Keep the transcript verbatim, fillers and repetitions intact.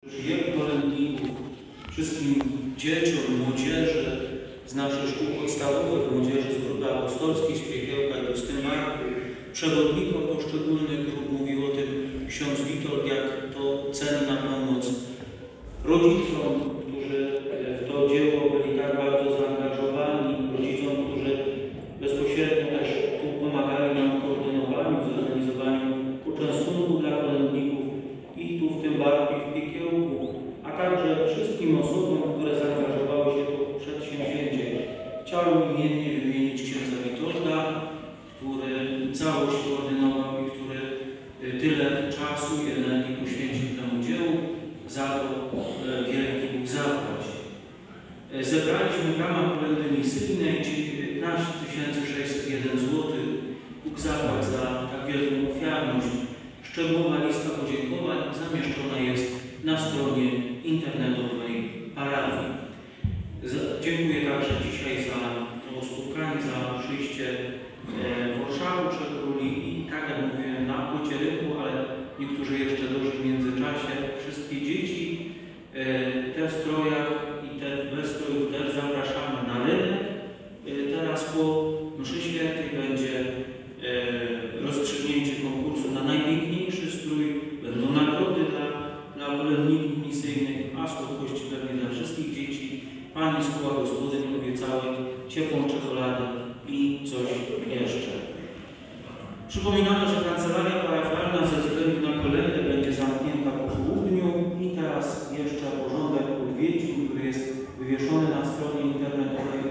Wielu kolędników, wszystkim dzieciom, młodzieży z naszych szkół podstawowych, młodzieży z grupy apostolskiej, z Piekiełka i Justynmarku, przewodnikom poszczególnych grup, mówił o tym ksiądz Witold, jak to cenna pomoc. Rodzicom, którzy w to dzieło byli tak bardzo zaangażowani, rodzicom, którzy bezpośrednio też tu pomagali nam w koordynowaniu, w zorganizowaniu uczęszczunku dla kolędników i tu w tym barku i w Piekiełku, a także wszystkim osobom, które zaangażowały się w to przedsięwzięcie. Chciałem imiennie wymienić księdza Witolda, który całość koordynował i który tyle czasu i energii poświęcił temu dziełu. Za to wielki Bóg zapłać. Zebraliśmy w ramach kolędy misyjnej dziewiętnaście tysięcy sześćset jeden złotych. Bóg zapłać za tak wielką ofiarność. Szczegółowa lista podziękowań zamieszczona jest na stronie internetowej parafii. Dziękuję także dzisiaj za to spotkanie, za przyjście w Warszawie przed Króli i tak jak mówiłem, na płycie rynku, ale niektórzy jeszcze doszli w międzyczasie. Wszystkie dzieci te w strojach i te bez strojów też zapraszamy na rynek. Teraz po mszy świętej będzie rozstrzygnięcie konkursu na najpiękniejszy strój, będą nagrody dla, dla kolędników misyjnych, a słodkości pewnie dla wszystkich dzieci. Pani z koła gospodyń obiecały ciepłą czekoladę i coś jeszcze. Przypominamy, że kancelaria parafialna ze względu na kolędę będzie zamknięta po południu i teraz jeszcze porządek odwiedzin, który jest wywieszony na stronie internetowej